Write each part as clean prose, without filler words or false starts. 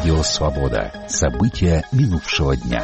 Радио «Свобода». События минувшего дня.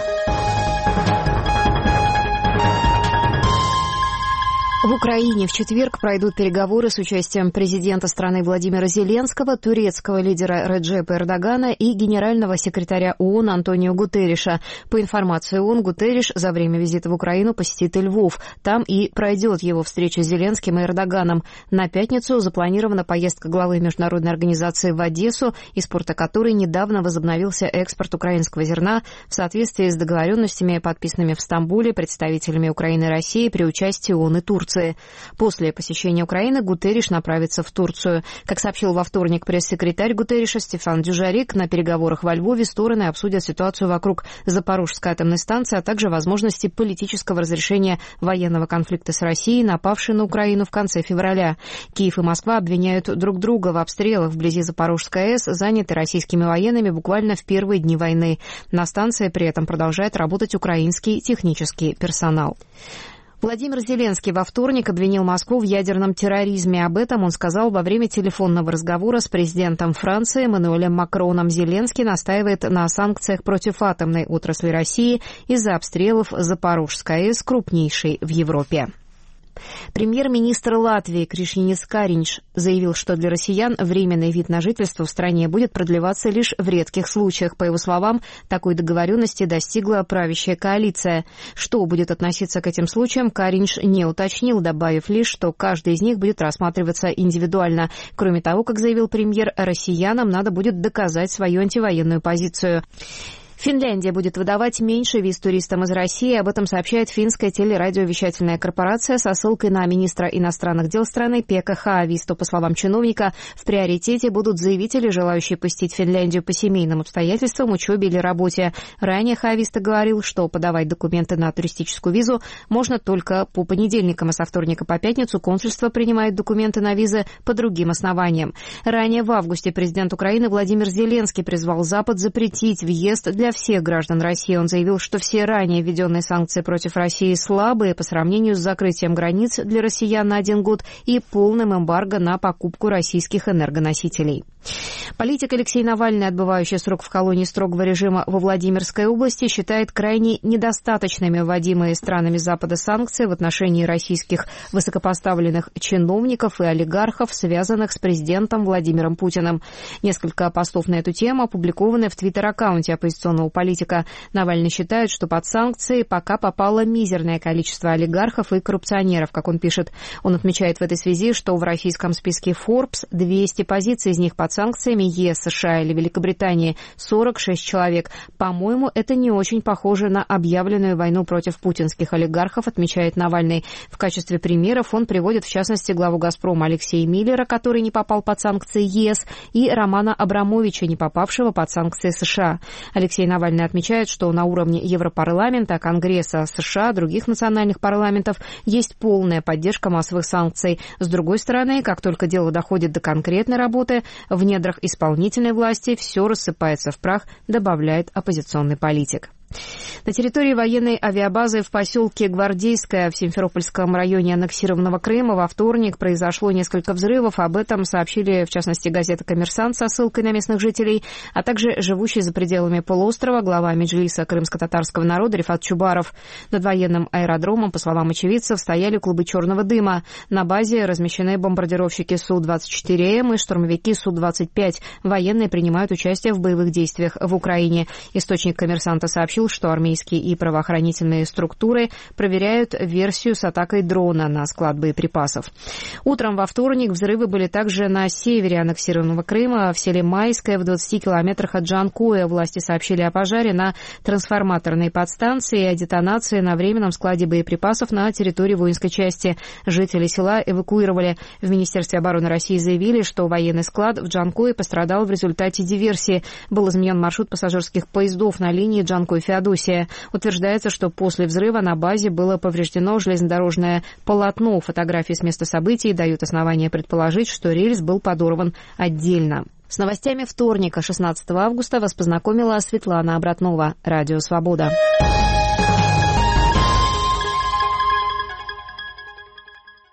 В Украине в четверг пройдут переговоры с участием президента страны Владимира Зеленского, турецкого лидера Реджепа Эрдогана и генерального секретаря ООН Антонио Гутерриша. По информации ООН, Гутерриш за время визита в Украину посетит Львов. Там и пройдет его встреча с Зеленским и Эрдоганом. На пятницу запланирована поездка главы международной организации в Одессу, из порта которой недавно возобновился экспорт украинского зерна в соответствии с договоренностями, подписанными в Стамбуле представителями Украины и России при участии ООН и Турции. После посещения Украины Гутерриш направится в Турцию. Как сообщил во вторник пресс-секретарь Гутерриша Стефан Дюжарик, на переговорах во Львове стороны обсудят ситуацию вокруг Запорожской атомной станции, а также возможности политического разрешения военного конфликта с Россией, напавшей на Украину в конце февраля. Киев и Москва обвиняют друг друга в обстрелах вблизи Запорожской АЭС, занятой российскими военными буквально в первые дни войны. На станции при этом продолжает работать украинский технический персонал. Владимир Зеленский во вторник обвинил Москву в ядерном терроризме. Об этом он сказал во время телефонного разговора с президентом Франции Эммануэлем Макроном. Зеленский настаивает на санкциях против атомной отрасли России из-за обстрелов Запорожской АЭС, крупнейшей в Европе. Премьер-министр Латвии Кришьянис Кариньш заявил, что для россиян временный вид на жительство в стране будет продлеваться лишь в редких случаях. По его словам, такой договоренности достигла правящая коалиция. Что будет относиться к этим случаям, Кариньш не уточнил, добавив лишь, что каждый из них будет рассматриваться индивидуально. Кроме того, как заявил премьер, россиянам надо будет доказать свою антивоенную позицию. Финляндия будет выдавать меньше виз туристам из России. Об этом сообщает финская телерадиовещательная корпорация со ссылкой на министра иностранных дел страны Пекка Хааvisto. По словам чиновника, в приоритете будут заявители, желающие посетить Финляндию по семейным обстоятельствам, учебе или работе. Ранее Хааvisto говорил, что подавать документы на туристическую визу можно только по понедельникам, а со вторника по пятницу консульство принимает документы на визы по другим основаниям. Ранее в августе президент Украины Владимир Зеленский призвал Запад запретить въезд для всех граждан России. Он заявил, что все ранее введенные санкции против России слабые по сравнению с закрытием границ для россиян на 1 год и полным эмбарго на покупку российских энергоносителей. Политик Алексей Навальный, отбывающий срок в колонии строгого режима во Владимирской области, считает крайне недостаточными вводимые странами Запада санкции в отношении российских высокопоставленных чиновников и олигархов, связанных с президентом Владимиром Путиным. Несколько постов на эту тему опубликованы в твиттер-аккаунте оппозиционного политика. Навальный считает, что под санкции пока попало мизерное количество олигархов и коррупционеров, как он пишет. Он отмечает в этой связи, что в российском списке Forbes 200 позиций, из них под санкциями ЕС, США или Великобритании 46 человек. По-моему, это не очень похоже на объявленную войну против путинских олигархов, отмечает Навальный. В качестве примеров он приводит, в частности, главу «Газпрома» Алексея Миллера, который не попал под санкции ЕС, и Романа Абрамовича, не попавшего под санкции США. Алексей Навальный отмечает, что на уровне Европарламента, Конгресса США, других национальных парламентов есть полная поддержка массовых санкций. С другой стороны, как только дело доходит до конкретной работы, в недрах исполнительной власти все рассыпается в прах, добавляет оппозиционный политик. На территории военной авиабазы в поселке Гвардейское в Симферопольском районе аннексированного Крыма во вторник произошло несколько взрывов. Об этом сообщили, в частности, газета «Коммерсант» со ссылкой на местных жителей, а также живущий за пределами полуострова глава Меджлиса крымско-татарского народа Рифат Чубаров. Над военным аэродромом, по словам очевидцев, стояли клубы черного дыма. На базе размещены бомбардировщики Су-24М и штурмовики Су-25. Военные принимают участие в боевых действиях в Украине. Источник «Коммерсанта» сообщил, что армейские и правоохранительные структуры проверяют версию с атакой дрона на склад боеприпасов. Утром во вторник взрывы были также на севере аннексированного Крыма, в селе Майское, в 20 километрах от Джанкоя. Власти сообщили о пожаре на трансформаторной подстанции и о детонации на временном складе боеприпасов на территории воинской части. Жители села эвакуировали. В Министерстве обороны России заявили, что военный склад в Джанкое пострадал в результате диверсии. Был изменен маршрут пассажирских поездов на линии Джанкой-Феодосия. Утверждается, что после взрыва на базе было повреждено железнодорожное полотно. Фотографии с места событий дают основания предположить, что рельс был подорван отдельно. С новостями вторника, 16 августа, вас познакомила Светлана Обратнова. Радио «Свобода».